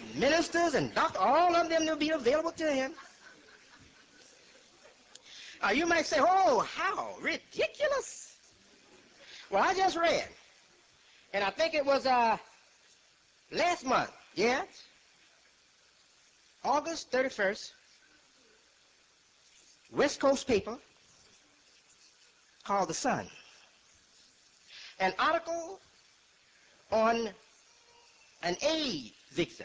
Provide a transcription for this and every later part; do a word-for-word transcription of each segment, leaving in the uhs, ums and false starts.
ministers and doctors, all of them will be available to him. Uh, you might say, oh, how ridiculous. Well, I just read, and I think it was uh, last month, yeah, August thirty-first, West Coast paper called The Sun, an article on an AIDS victim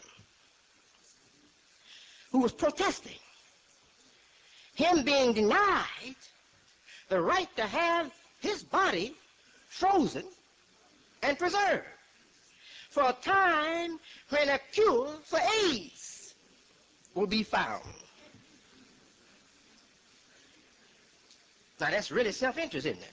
who was protesting him being denied the right to have his body frozen and preserved for a time when a cure for AIDS will be found. Now that's really self-interest, isn't it?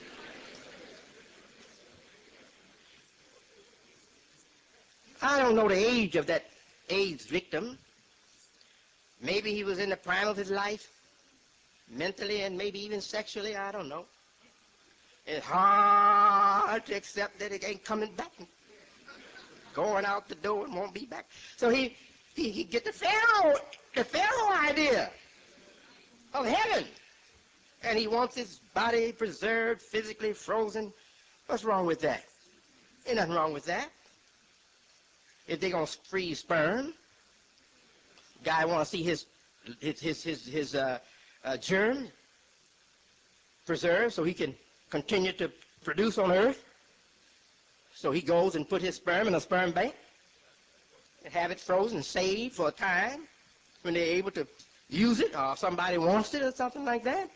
I don't know the age of that AIDS victim. Maybe he was in the prime of his life, mentally and maybe even sexually, I don't know. It's hard to accept that it ain't coming back. Going out the door and won't be back. So he, he, he get the Pharaoh, the Pharaoh idea of heaven. And he wants his body preserved, physically frozen. What's wrong with that? Ain't nothing wrong with that. If they're going to freeze sperm, guy want to see his his his his, his uh, uh, germ preserved so he can continue to produce on Earth. So he goes and put his sperm in a sperm bank and have it frozen, saved for a time when they're able to use it, or somebody wants it or something like that.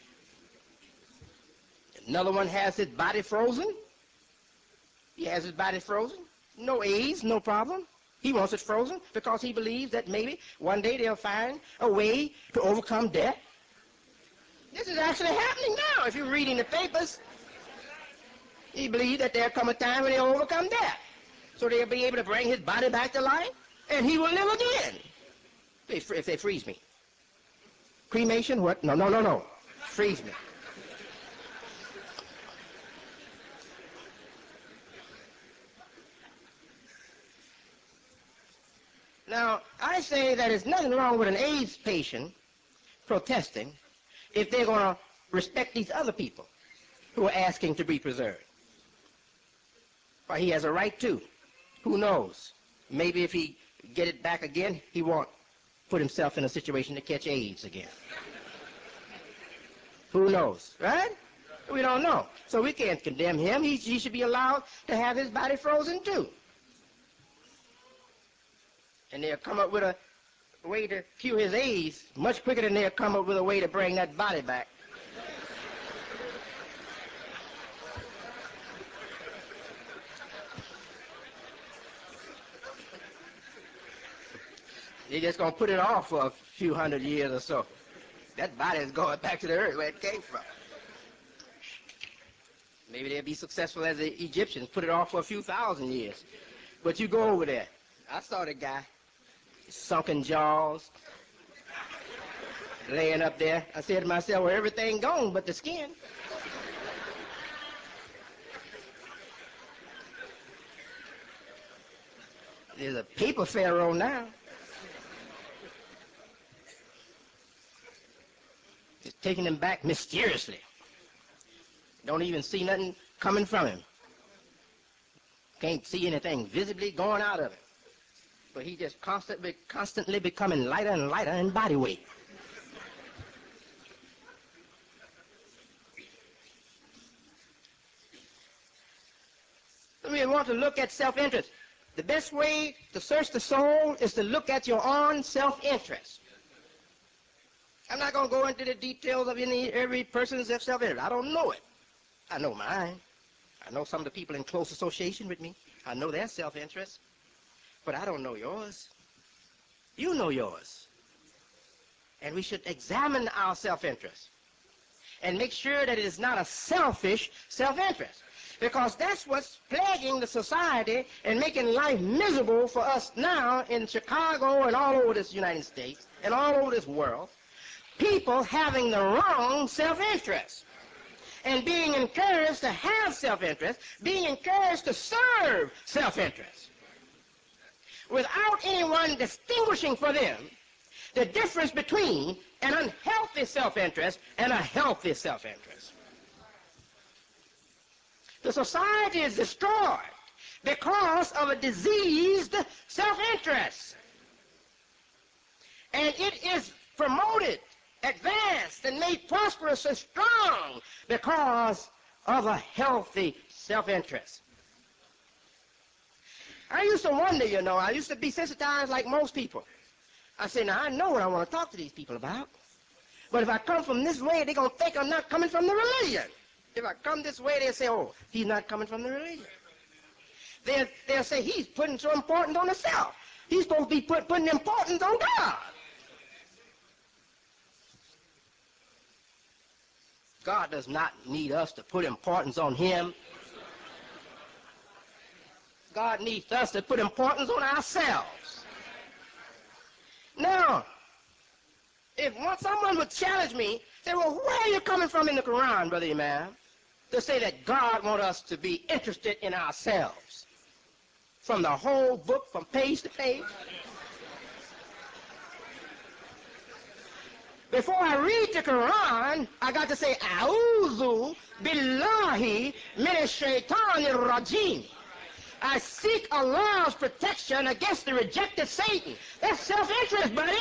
Another one has his body frozen. He has his body frozen. No AIDS, no problem. He wants it frozen because he believes that maybe one day they'll find a way to overcome death. This is actually happening now. If you're reading the papers, he believes that there'll come a time when they'll overcome death. So they'll be able to bring his body back to life, and he will live again. If, if they freeze me. Cremation, what? No, no, no, no. Freeze me. Now, I say that there's nothing wrong with an AIDS patient protesting if they're going to respect these other people who are asking to be preserved. Well, he has a right to. Who knows? Maybe if he get it back again, he won't put himself in a situation to catch AIDS again. Who knows, right? We don't know. So we can't condemn him. He, he should be allowed to have his body frozen too. And they'll come up with a way to cure his AIDS much quicker than they'll come up with a way to bring that body back. They're just going to put it off for a few hundred years or so. That body is going back to the earth where it came from. Maybe they'll be successful as the Egyptians, put it off for a few thousand years. But you go over there. I saw the guy. Sunken jaws, laying up there. I said to myself, well, everything gone but the skin. There's a paper pharaoh now. Just taking him back mysteriously. Don't even see nothing coming from him. Can't see anything visibly going out of him. But he just constantly, constantly becoming lighter and lighter in body weight. We want to look at self-interest. The best way to search the soul is to look at your own self-interest. I'm not going to go into the details of any every person's self-interest. I don't know it. I know mine. I know some of the people in close association with me. I know their self-interest. But I don't know yours. You know yours. And we should examine our self-interest and make sure that it is not a selfish self-interest, because that's what's plaguing the society and making life miserable for us now in Chicago and all over this United States and all over this world. People having the wrong self-interest and being encouraged to have self-interest, being encouraged to serve self-interest. without anyone distinguishing for them the difference between an unhealthy self-interest and a healthy self-interest. The society is destroyed because of a diseased self-interest. And it is promoted, advanced, and made prosperous and strong because of a healthy self-interest. I used to wonder, you know, I used to be sensitized like most people. I said, now I know what I want to talk to these people about. But if I come from this way, they're going to think I'm not coming from the religion. If I come this way, they'll say, oh, he's not coming from the religion. They'll, they'll say, he's putting so importance on himself. He's supposed to be put, putting importance on God. God does not need us to put importance on him. God needs us to put importance on ourselves. Now, if one, someone would challenge me, say, well, where are you coming from in the Quran, Brother Imam, to say that God wants us to be interested in ourselves? From the whole book, from page to page? Before I read the Quran, I got to say, A'udhu billahi minash shaitanir rajim. I seek Allah's protection against the rejected Satan. That's self-interest, buddy.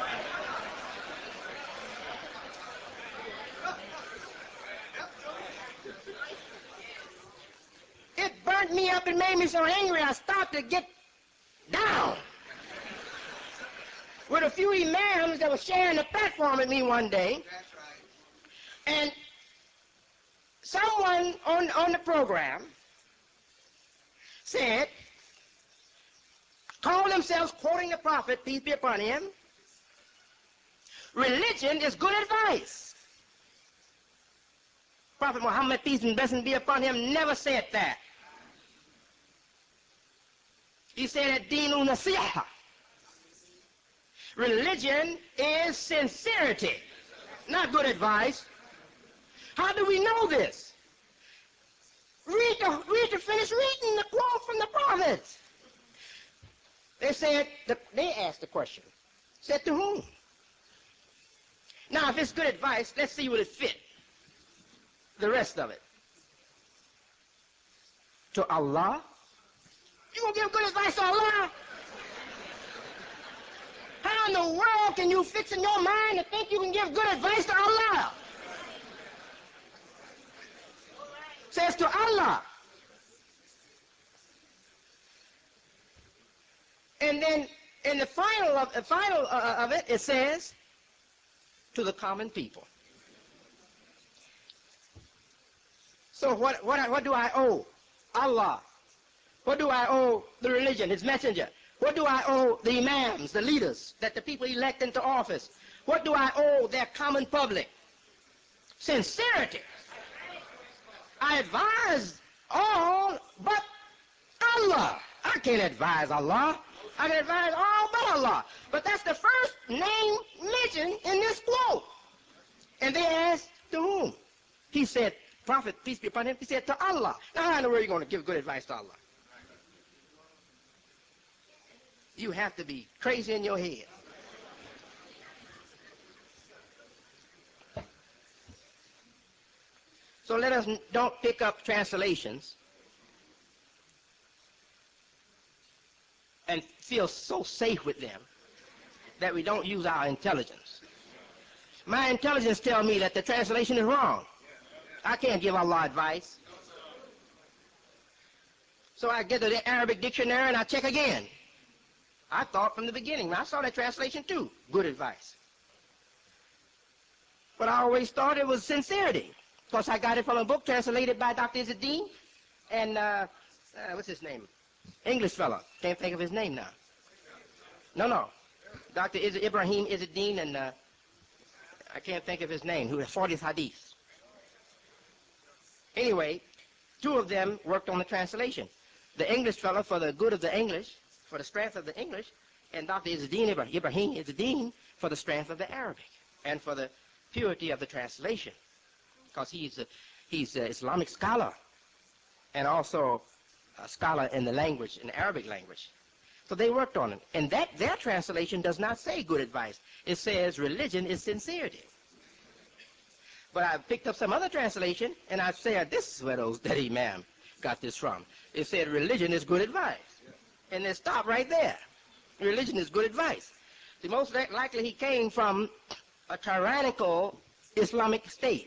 It burnt me up and made me so angry I started to get down. With a few imams that were sharing the platform with me one day. And someone on, on the program said, called themselves quoting the Prophet, peace be upon him, religion is good advice. Prophet Muhammad, peace and blessings be upon him, never said that. He said that Dinu Nasiha. Religion is sincerity, not good advice. How do we know this? Read the, read the finish reading the quote from the prophets. They said, the, they asked the question, said to whom? Now, if it's good advice, let's see what it fit. The rest of it. To Allah? You gonna give good advice to Allah? How in the world can you fix in your mind to think you can give good advice to Allah? Says to Allah. And then in the final of, the final uh, of it, it says to the common people. So what, what, what do I owe Allah? What do I owe the religion, his messenger? What do I owe the imams, the leaders that the people elect into office? What do I owe their common public? Sincerity. I advise all but Allah. I can't advise Allah. I can advise all but Allah. But that's the first name mentioned in this quote. And they asked to whom? He said, Prophet, peace be upon him, he said to Allah. Now how in the world are you going to give good advice to Allah? You have to be crazy in your head. So let us don't pick up translations and feel so safe with them that we don't use our intelligence. My intelligence tells me that the translation is wrong. I can't give Allah advice. So I get to the Arabic dictionary and I check again. I thought from the beginning, I saw that translation too, good advice. But I always thought it was sincerity. Of course, I got it from a book translated by Doctor Izzeddin and, uh, uh, what's his name? English fella. Can't think of his name now. No, no. Doctor Iz Ibrahim Izzeddin and, uh, I can't think of his name, who has fortieth Hadith. Anyway, two of them worked on the translation. The English fella for the good of the English, for the strength of the English, and Doctor Izzeddin Ibrahim Izzeddin for the strength of the Arabic and for the purity of the translation, because he's a, he's an Islamic scholar and also a scholar in the language, in the Arabic language. So they worked on it. And that their translation does not say good advice. It says religion is sincerity. But I picked up some other translation, and I said, this is where those, that imam got this from. It said religion is good advice. And they stopped right there. Religion is good advice. The most likely he came from a tyrannical Islamic state.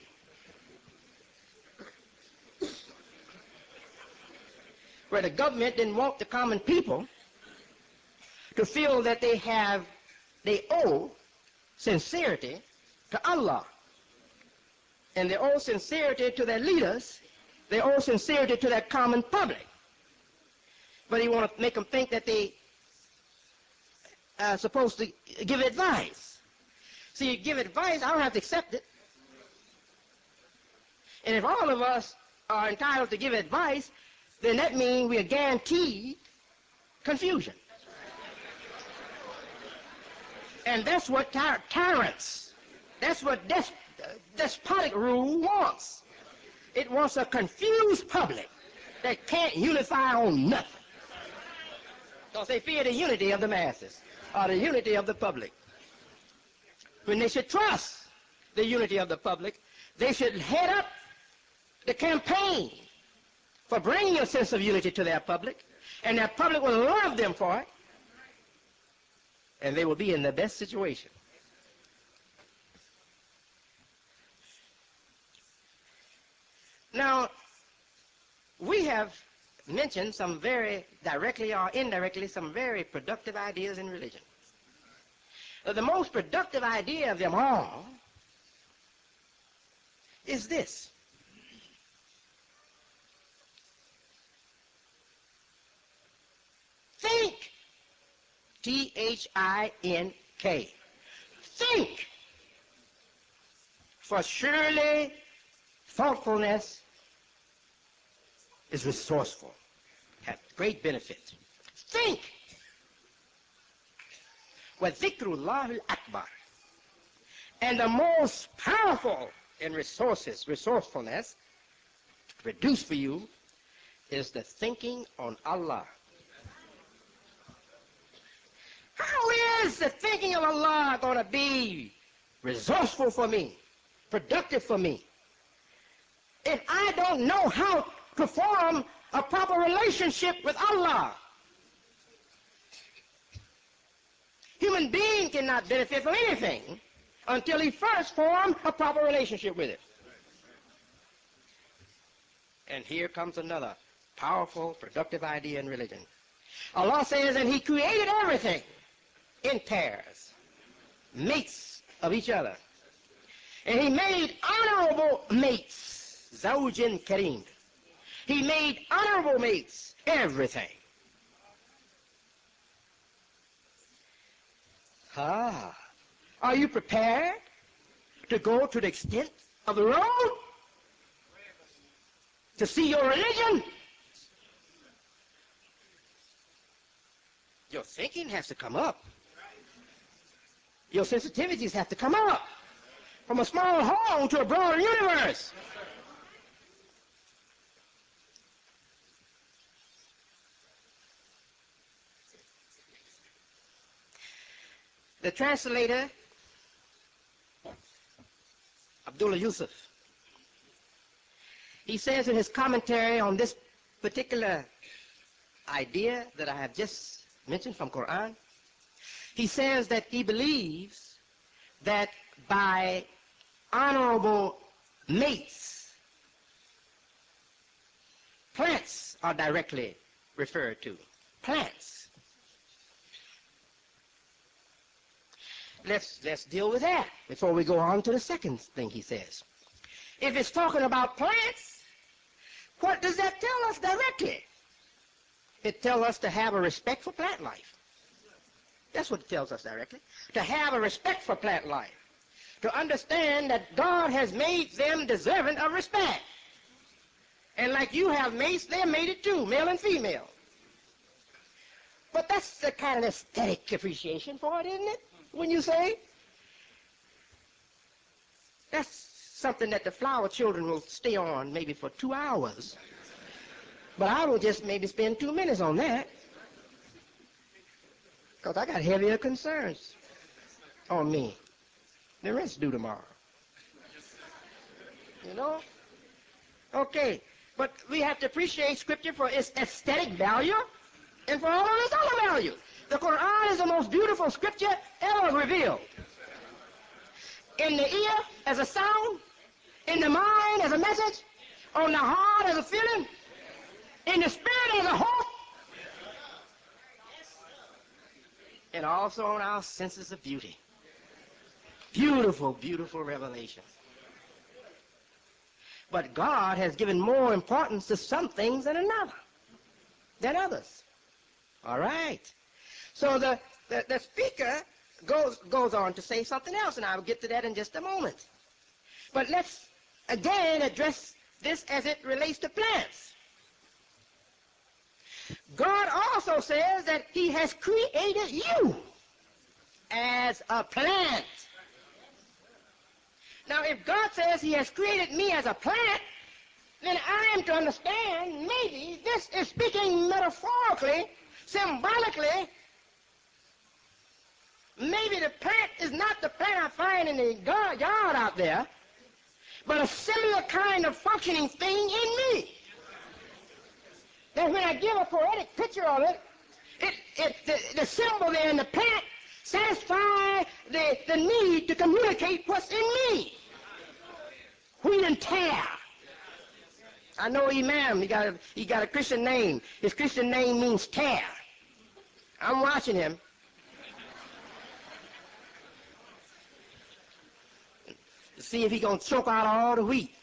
Where the government didn't want the common people to feel that they have, they owe sincerity to Allah. And they owe sincerity to their leaders. They owe sincerity to their common public. But he want to make them think that they are supposed to give advice. See, you give advice, I don't have to accept it. And if all of us are entitled to give advice, then that means we are guaranteed confusion. And that's what ty tyrants, that's what des despotic rule wants. It wants a confused public that can't unify on nothing. Because they fear the unity of the masses, or the unity of the public. When they should trust the unity of the public, they should head up the campaign for bringing a sense of unity to their public, and their public will love them for it, and they will be in the best situation. Now, we have mentioned some very directly or indirectly some very productive ideas in religion. The most productive idea of them all is this. Think. T H I N K. Think. For surely thoughtfulness is resourceful, have great benefit. Think. وَذِكْرُ akbar. And the most powerful in resources, resourcefulness, produced for you, is the thinking on Allah. How is the thinking of Allah going to be resourceful for me, productive for me, if I don't know how to form a proper relationship with Allah? Human being cannot benefit from anything until he first forms a proper relationship with it. And here comes another powerful, productive idea in religion. Allah says, and he created everything in pairs, mates of each other. And he made honorable mates, zawjin kareem. He made honorable mates, everything. Ah, are you prepared to go to the extent of the road to see your religion? Your thinking has to come up. Your sensitivities have to come up from a small hole to a broader universe. The translator, Abdullah Yusuf, he says in his commentary on this particular idea that I have just mentioned from Quran, he says that he believes that by honorable mates, plants are directly referred to. Plants. Let's, let's deal with that before we go on to the second thing he says. If it's talking about plants, what does that tell us directly? It tells us to have a respect for plant life. That's what it tells us directly. To have a respect for plant life. To understand that God has made them deserving of respect. And like you have mates, they're mated too, male and female. But that's the kind of aesthetic appreciation for it, isn't it? When you say, that's something that the flower children will stay on maybe for two hours. But I will just maybe spend two minutes on that. Because I got heavier concerns on me. The rest due tomorrow. You know? Okay. But we have to appreciate Scripture for its aesthetic value and for all of its other value. The Quran is the most beautiful Scripture ever revealed. In the ear as a sound, in the mind as a message, on the heart as a feeling, in the spirit as a hope, and also on our senses of beauty. Beautiful, beautiful revelation. But God has given more importance to some things than another, than others. All right. So the, the, the speaker goes, goes on to say something else, and I'll get to that in just a moment. But let's again address this as it relates to plants. God also says that he has created you as a plant. Now, if God says he has created me as a plant, then I am to understand maybe this is speaking metaphorically, symbolically. Maybe the plant is not the plant I find in the yard out there, but a similar kind of functioning thing in me. That when I give a poetic picture of it, it, it the, the symbol there in the plant satisfy the, the need to communicate what's in me. Wheat and tear. I know Imam, he got, a, he got a Christian name. His Christian name means tear. I'm watching him. To see if he's going to choke out all the wheat.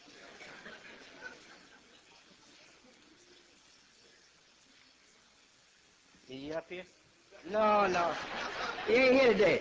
Is he up here? No, no. He ain't here today.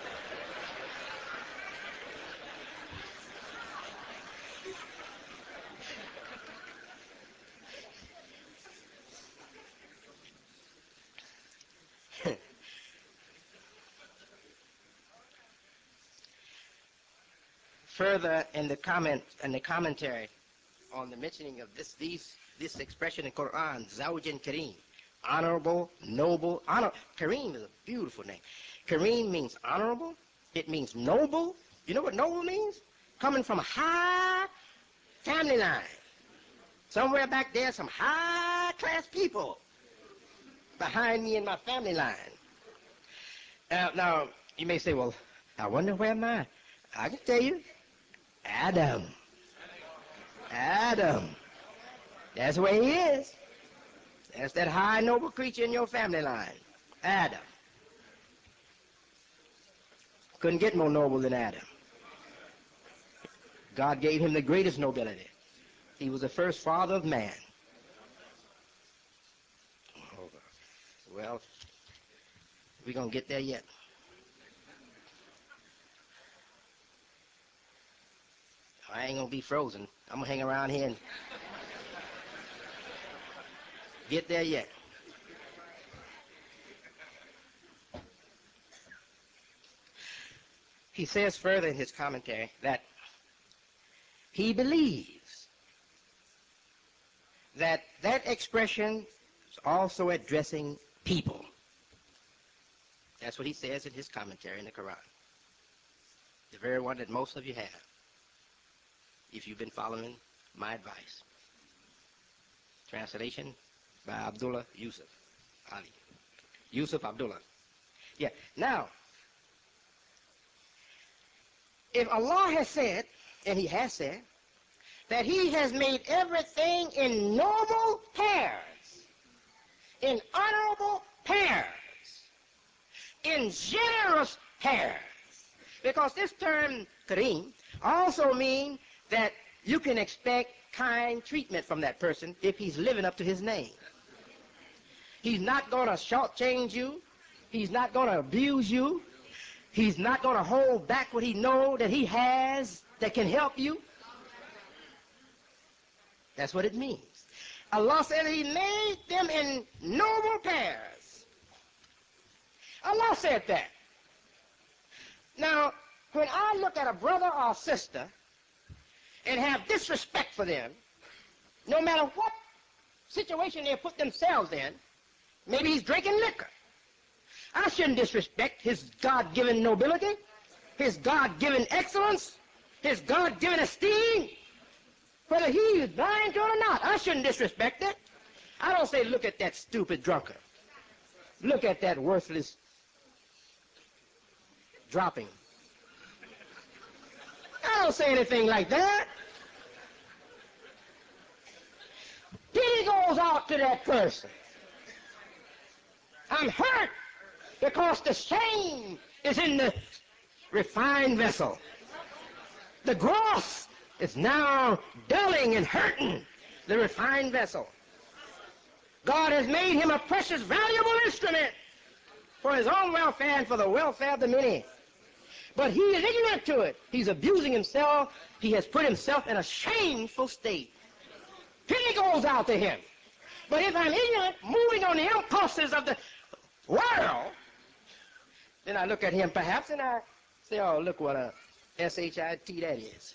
Further in the comment in the commentary on the mentioning of this these this expression in Quran, Zawjan Kareem, honorable, noble, honor. Kareem is a beautiful name. Kareem means honorable. It means noble. You know what noble means? Coming from a high family line. Somewhere back there, some high-class people behind me in my family line. Uh, now, you may say, well, I wonder where am I? I can tell you. Adam. Adam. That's where he is. That's that high, noble creature in your family line. Adam. Couldn't get more noble than Adam. God gave him the greatest nobility. He was the first father of man. Oh, well, we're going to get there yet. I ain't going to be frozen. I'm going to hang around here and get there yet. He says further in his commentary that he believes that that expression is also addressing people. That's what he says in his commentary in the Quran. The very one that most of you have, if you've been following my advice. Translation by Abdullah Yusuf Ali. Yusuf Abdullah. Yeah. Now, if Allah has said, and he has said, that he has made everything in noble pairs, in honorable pairs, in generous pairs, because this term, Kareem, also means that you can expect kind treatment from that person if he's living up to his name. He's not going to shortchange you. He's not going to abuse you. He's not going to hold back what he knows that he has that can help you. That's what it means. Allah said he made them in noble pairs. Allah said that. Now, when I look at a brother or sister and have disrespect for them, no matter what situation they put themselves in, maybe he's drinking liquor, I shouldn't disrespect his God-given nobility, his God-given excellence, his God-given esteem, whether he is blind to it or not. I shouldn't disrespect it. I don't say, look at that stupid drunkard. Look at that worthless dropping. I don't say anything like that. Pity goes out to that person. I'm hurt because the shame is in the refined vessel. The dross is now dulling and hurting the refined vessel. God has made him a precious, valuable instrument for his own welfare and for the welfare of the many. But he is ignorant to it. He's abusing himself. He has put himself in a shameful state. Pity goes out to him. But if I'm ignorant, moving on the impulses of the world, then I look at him perhaps and I say, oh, look what a S H I T that is.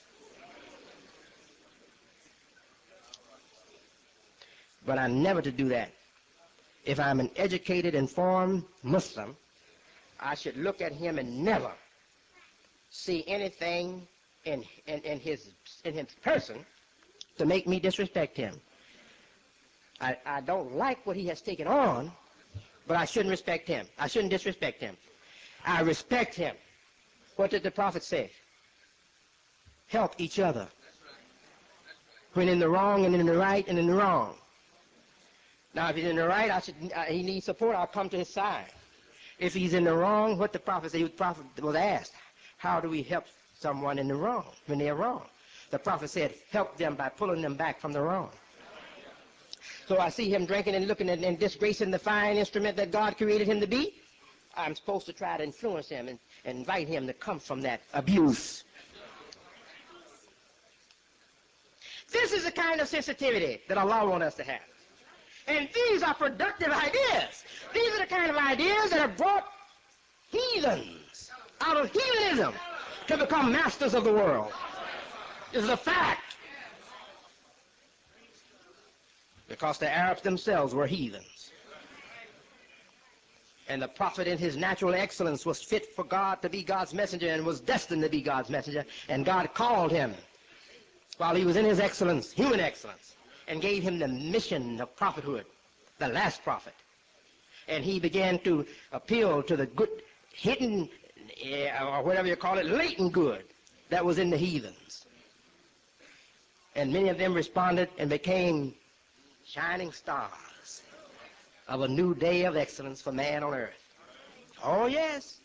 But I'm never to do that. If I'm an educated, informed Muslim, I should look at him and never see anything in, in, in, his, in his person to make me disrespect him. I, I don't like what he has taken on, but I shouldn't respect him. I shouldn't disrespect him. I respect him. What did the prophet say? Help each other. When in the wrong and in the right and in the wrong. Now, if he's in the right, I should, uh, he needs support, I'll come to his side. If he's in the wrong, what the prophet said, the prophet was asked, how do we help someone in the wrong when they're wrong? The prophet said, help them by pulling them back from the wrong. So I see him drinking and looking at and disgracing the fine instrument that God created him to be. I'm supposed to try to influence him and, and invite him to come from that abuse. This is the kind of sensitivity that Allah wants us to have. And these are productive ideas. These are the kind of ideas that have brought heathens out of heathenism to become masters of the world. This is a fact. Because the Arabs themselves were heathens. And the prophet in his natural excellence was fit for God to be God's messenger and was destined to be God's messenger. And God called him while he was in his excellence, human excellence, and gave him the mission of prophethood, the last prophet. And he began to appeal to the good, hidden, uh, or whatever you call it, latent good that was in the heathens. And many of them responded and became shining stars of a new day of excellence for man on earth. Oh, yes.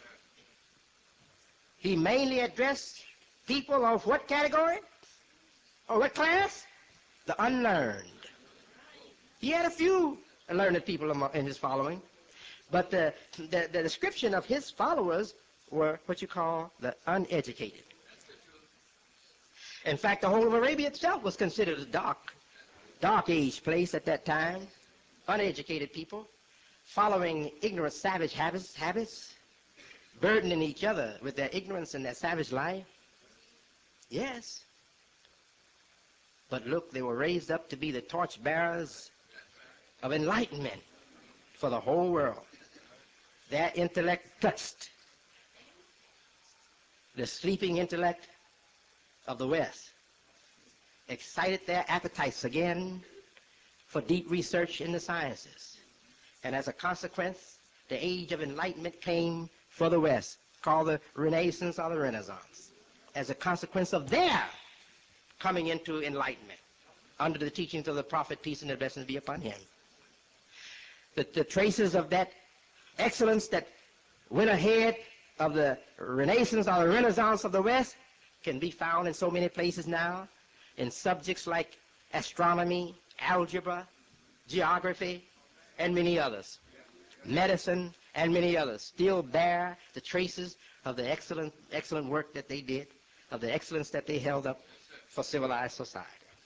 He mainly addressed people of what category? Or what class? The unlearned. He had a few learned people in his following, but the, the, the description of his followers were what you call the uneducated. In fact, the whole of Arabia itself was considered a dark, dark age place at that time. Uneducated people, following ignorant savage habits, habits, burdening each other with their ignorance and their savage life. Yes. But look, they were raised up to be the torchbearers of enlightenment for the whole world. Their intellect touched the sleeping intellect of the West, excited their appetites again for deep research in the sciences. And as a consequence, the age of enlightenment came for the West, called the Renaissance or the Renaissance, as a consequence of their coming into enlightenment under the teachings of the prophet, peace and the blessings be upon him. The, the traces of that excellence that went ahead of the Renaissance or the Renaissance of the West can be found in so many places now, in subjects like astronomy, algebra, geography, and many others. Medicine and many others still bear the traces of the excellent, excellent work that they did, of the excellence that they held up for civilized society.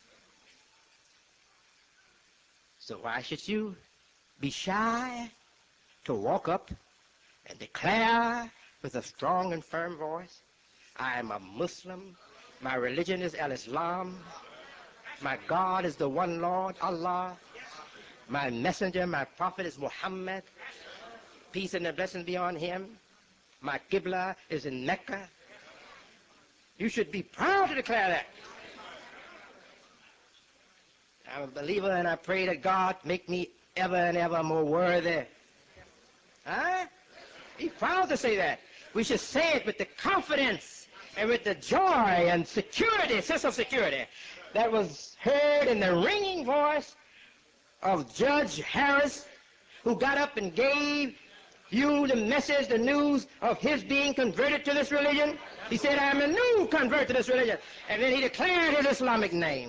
So why should you be shy to walk up and declare with a strong and firm voice, I am a Muslim, my religion is Al-Islam, my God is the one Lord, Allah, my messenger, my prophet is Muhammad, peace and the blessings be on him. My Qibla is in Mecca. You should be proud to declare that. I'm a believer, and I pray that God make me ever and ever more worthy. Huh? Be proud to say that. We should say it with the confidence and with the joy and security, sense of security, that was heard in the ringing voice of Judge Harris, who got up and gave you the message, the news of his being converted to this religion. He said, I'm a new convert to this religion. And then he declared his Islamic name.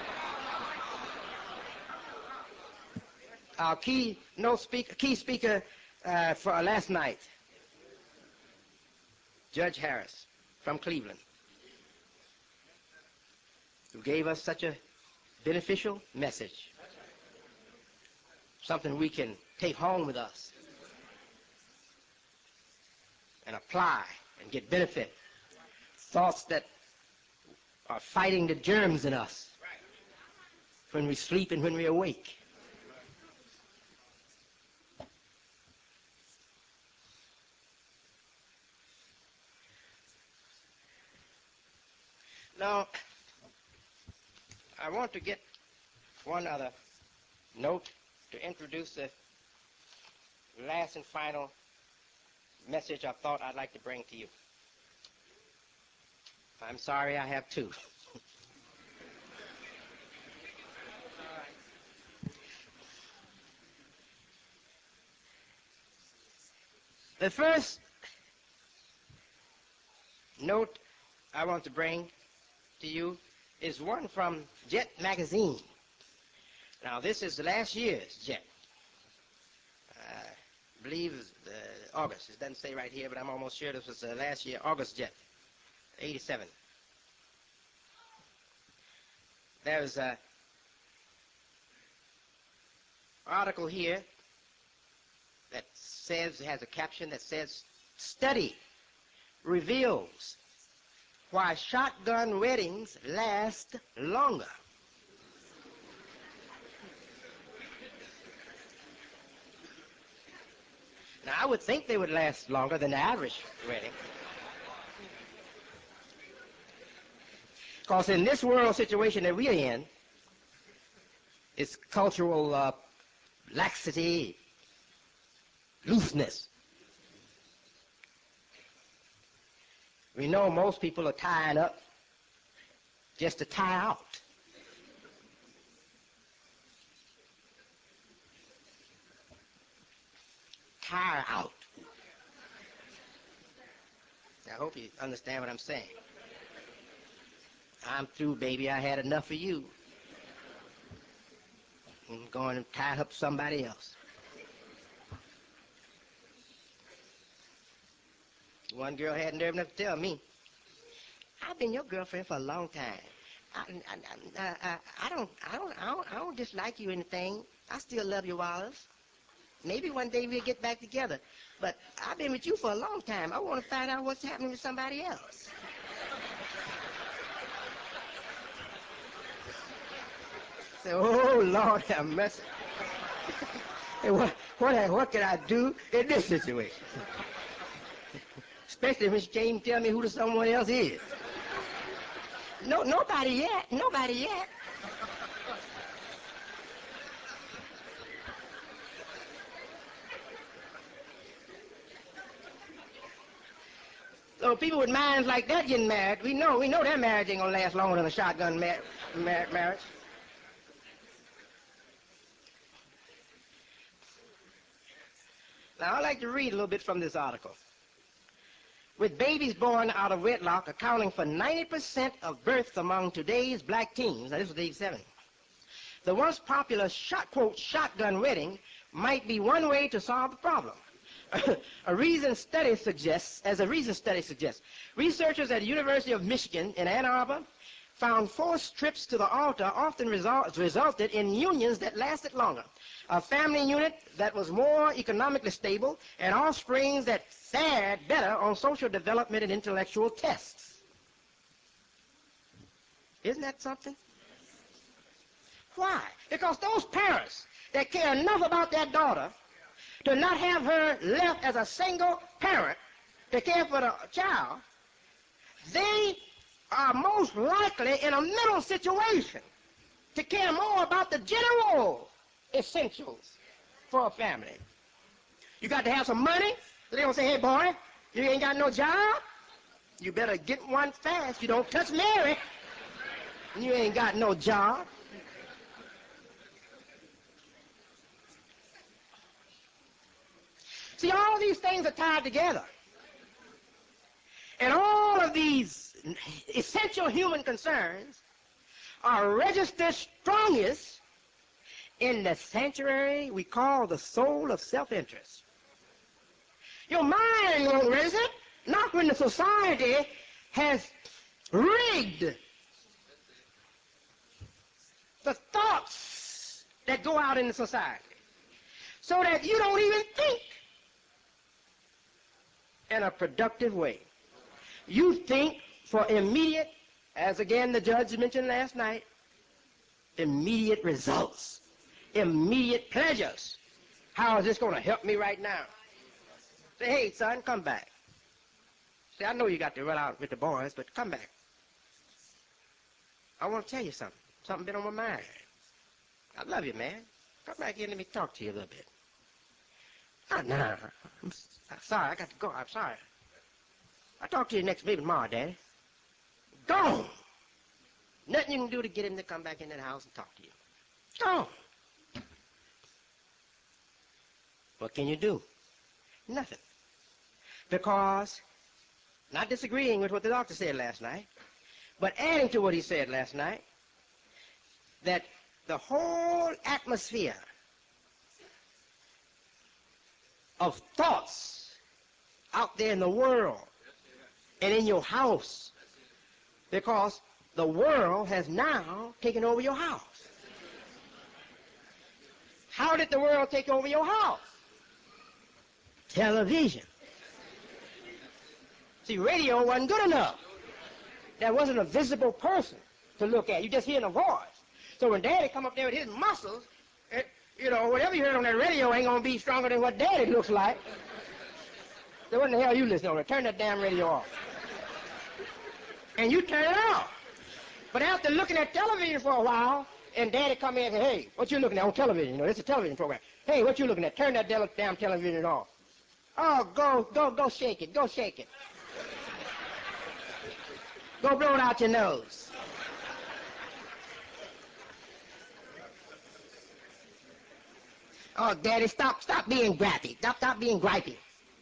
Our key, no speaker, key speaker uh, for last night, Judge Harris from Cleveland, who gave us such a beneficial message, something we can take home with us and apply and get benefit, thoughts that are fighting the germs in us when we sleep and when we awake. Now, I want to get one other note to introduce the last and final message I thought I'd like to bring to you. I'm sorry I have two. The first note I want to bring to you is one from Jet magazine. Now, this is the last year's Jet. I believe it's uh, August. It doesn't say right here, but I'm almost sure this was the last year, August Jet, eighty-seven. There's an article here that says, has a caption that says, study reveals why shotgun weddings last longer. Now, I would think they would last longer than the average wedding. Because in this world situation that we are in, it's cultural uh, laxity, looseness. We know most people are tying up just to tie out. Tire out. I hope you understand what I'm saying. I'm through, baby. I had enough of you. I'm going to tie up somebody else. One girl had nerve enough to tell me, I've been your girlfriend for a long time. I, I, I, I, I, don't, I, don't, I, don't, I don't dislike you or anything. I still love you, Wallace. Maybe one day we'll get back together. But I've been with you for a long time. I want to find out what's happening with somebody else. Say, oh, Lord have mercy. Hey, what, what, what can I do in this situation? Especially when she can't tell me who the someone else is. No, nobody yet. Nobody yet. So people with minds like that getting married, we know, we know their marriage ain't gonna last longer than a shotgun mar mar marriage. Now, I'd like to read a little bit from this article. With babies born out of wedlock accounting for ninety percent of births among today's black teens, now this was eighty-seven, the once popular shot, quote, shotgun wedding might be one way to solve the problem. a recent study suggests, as a recent study suggests, researchers at the University of Michigan in Ann Arbor found forced trips to the altar often result, resulted in unions that lasted longer, a family unit that was more economically stable, and offsprings that fared better on social development and intellectual tests. Isn't that something? Why? Because those parents that care enough about their daughter to not have her left as a single parent to care for the child, they are most likely in a middle situation to care more about the general essentials for a family. You got to have some money. They don't say, hey, boy, you ain't got no job. You better get one fast. You don't touch Mary. You ain't got no job. See, all these things are tied together. And all of these essential human concerns are registered strongest in the sanctuary we call the soul of self-interest. Your mind won't register it, not when the society has rigged the thoughts that go out in the society so that you don't even think in a productive way. You think for immediate, as again the judge mentioned last night, immediate results, immediate pleasures. How is this going to help me right now? Say, hey, son, come back. Say, I know you got to run out with the boys, but come back. I want to tell you something. Something been on my mind. I love you, man. Come back here and let me talk to you a little bit. No, no, no. I'm sorry. I got to go. I'm sorry. I'll talk to you next maybe tomorrow, Daddy. Gone. Nothing you can do to get him to come back in that house and talk to you. Gone. What can you do? Nothing. Because, not disagreeing with what the doctor said last night, but adding to what he said last night, that the whole atmosphere of thoughts out there in the world and in your house, because the world has now taken over your house. How did the world take over your house? Television. See, radio wasn't good enough. There wasn't a visible person to look at. You just hearing a voice. So when Daddy come up there with his muscles, it, you know, whatever you heard on that radio ain't going to be stronger than what Daddy looks like. So what in the hell you listening to? Turn that damn radio off. And you turn it off. But after looking at television for a while, and Daddy come in and say, hey, what you looking at on television? You know, it's a television program. Hey, what you looking at? Turn that damn television off. Oh, go, go, go shake it. Go shake it. Go blow it out your nose. Oh, Daddy, stop, stop being gripey. Stop, stop being gripey.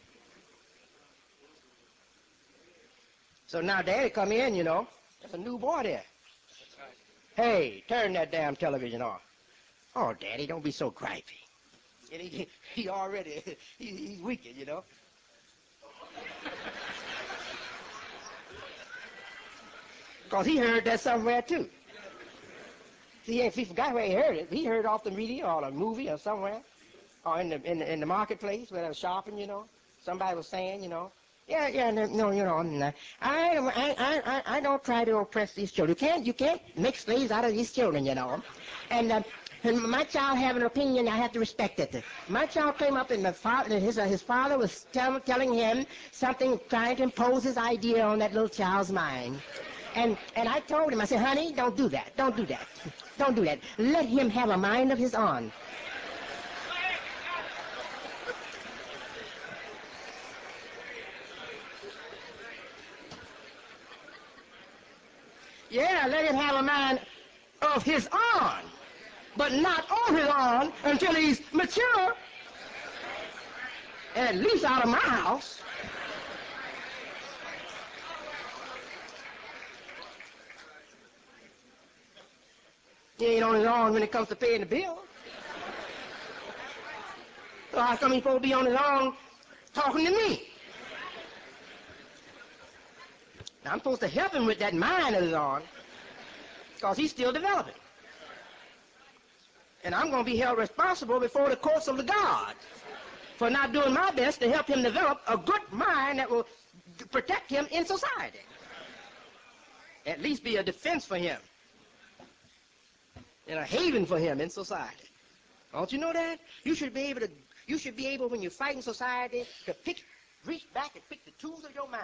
So now Daddy come in, you know, there's a new boy there. Hey, turn that damn television off. Oh, Daddy, don't be so gripey. And he, he already, he, he's weakened, you know. Because he heard that somewhere, too. See, if he forgot where he heard it, he heard it off the radio or a movie or somewhere, or in the, in the, in the marketplace where they were shopping, you know. Somebody was saying, you know, yeah, yeah, no, no you know, I, I, I, I, I don't try to oppress these children. You can't, you can't make slaves out of these children, you know. And, uh, and my child have an opinion, I have to respect it. My child came up and my father, his, uh, his father was tell, telling him something, trying to impose his idea on that little child's mind. And, and I told him, I said, honey, don't do that, don't do that, don't do that. Let him have a mind of his own. Yeah, let him have a mind of his own, but not on his own until he's mature, at least out of my house. He ain't on his own when it comes to paying the bill. So how come he's supposed to be on his own talking to me? Now, I'm supposed to help him with that mind of his own, because he's still developing. And I'm going to be held responsible before the courts of the God for not doing my best to help him develop a good mind that will protect him in society. At least be a defense for him and a haven for him in society. Don't you know that? You should be able to You should be able, when you fight in society, to pick, reach back and pick the tools of your mind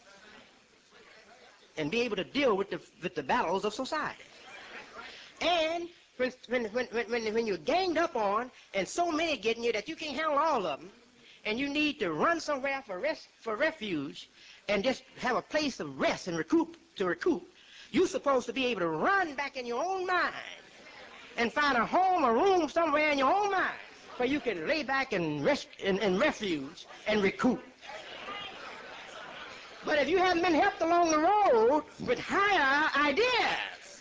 and be able to deal with the, with the battles of society. And when, when, when, when, when you're ganged up on and so many getting you that you can't handle all of them, and you need to run somewhere for, rest, for refuge and just have a place of rest and recoup, to recoup, you're supposed to be able to run back in your own mind and find a home, a room somewhere in your own mind where you can lay back and rest in, in refuge and recoup. But if you haven't been helped along the road with higher ideas,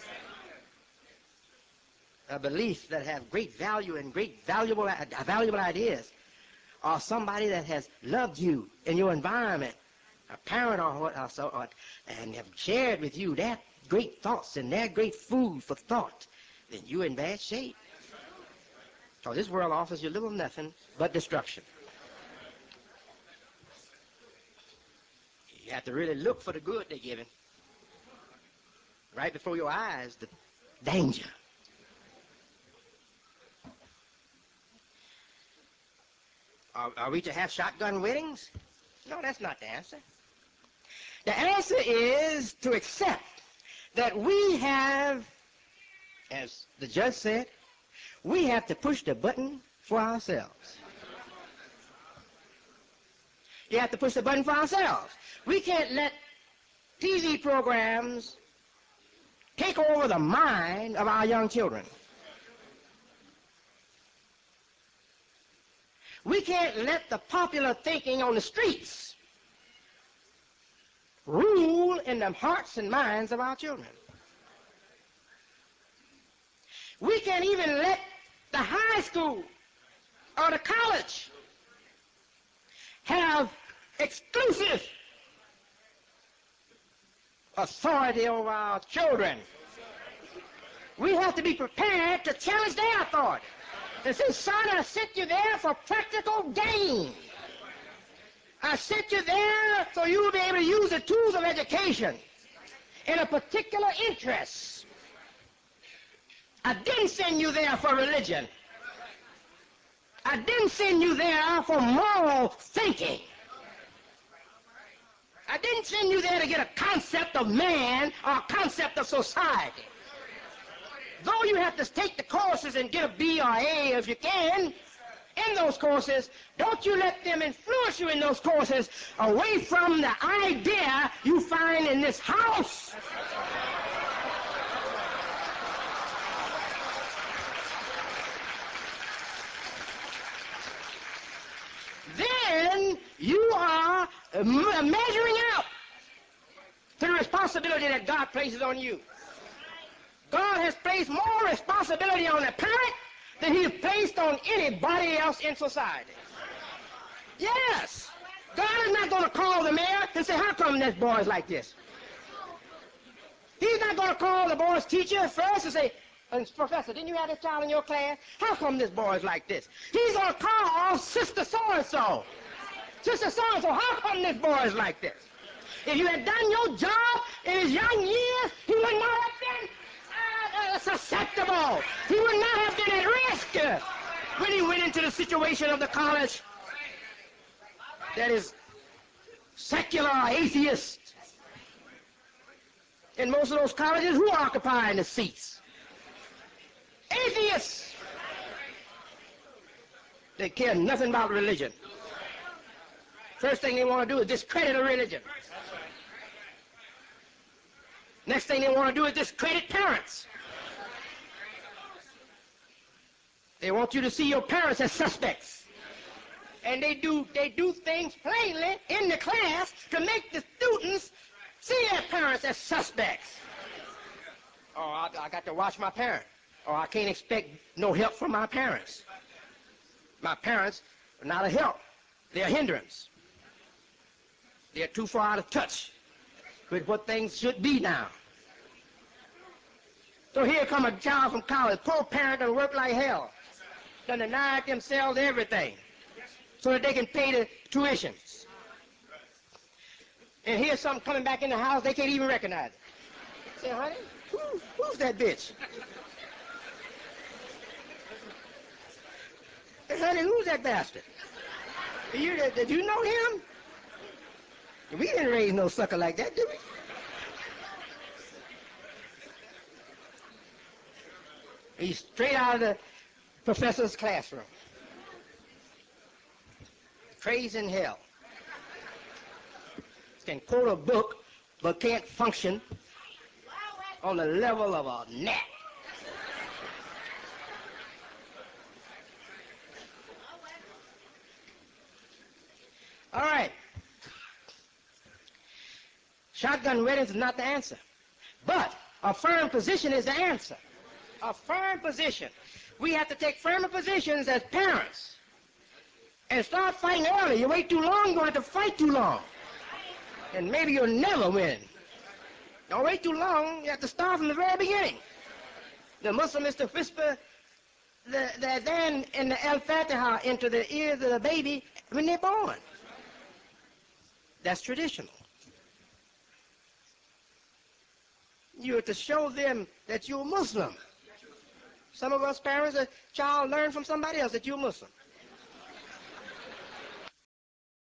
a belief that have great value and great valuable, uh, valuable ideas, or somebody that has loved you in your environment, a parent or what, or so, or, and have shared with you their great thoughts and their great food for thought, then you're in bad shape. So this world offers you little nothing but destruction. You have to really look for the good they're giving. Right before your eyes, the danger. Are, are we to have shotgun weddings? No, that's not the answer. The answer is to accept that we have, as the judge said, we have to push the button for ourselves. You have to push the button for ourselves. We can't let T V programs take over the mind of our young children. We can't let the popular thinking on the streets rule in the hearts and minds of our children. We can't even let the high school or the college have exclusive authority over our children. We have to be prepared to challenge their authority. And say, son, I sent you there for practical gain. I sent you there so you will be able to use the tools of education in a particular interest. I didn't send you there for religion. I didn't send you there for moral thinking. I didn't send you there to get a concept of man or a concept of society. Though you have to take the courses and get a B or A if you can, in those courses, don't you let them influence you in those courses away from the idea you find in this house. Then you are measuring out to the responsibility that God places on you. God has placed more responsibility on a parent than he has placed on anybody else in society. Yes. God is not going to call the mayor and say, how come this boy is like this? He's not going to call the boy's teacher first and say, Professor, didn't you have this child in your class? How come this boy is like this? He's going to call Sister so-and-so. Sister so-and-so, how come this boy is like this? If you had done your job in his young years, he would not have been uh, uh, susceptible. He would not have been at risk uh, when he went into the situation of the college that is secular or atheist. In most of those colleges, who are occupying the seats? Atheists. They care nothing about religion. First thing they want to do is discredit a religion. Next thing they want to do is discredit parents. They want you to see your parents as suspects. And they do, they do things plainly in the class to make the students see their parents as suspects. Oh, I, I got to watch my parents. Or I can't expect no help from my parents. My parents are not a help. They're a hindrance. They're too far out of touch with what things should be now. So here come a child from college, poor parent that work like hell, done denied themselves everything so that they can pay the tuitions. And here's something coming back in the house, they can't even recognize it. Say, honey, who, who's that bitch? Hey, honey, who's that bastard? You, did you know him? We didn't raise no sucker like that, did we? He's straight out of the professor's classroom. Crazy in hell. Can quote a book, but can't function on the level of a gnat. All right. Shotgun weddings is not the answer. But a firm position is the answer. A firm position. We have to take firmer positions as parents and start fighting early. You wait too long, you're going to have to fight too long. And maybe you'll never win. Don't wait too long, you have to start from the very beginning. The Muslim is to whisper the, the adhan in the al-Fatiha into the ears of the baby when they're born. That's traditional. You're to show them that you're Muslim. Some of us parents, a child learn from somebody else that you're Muslim.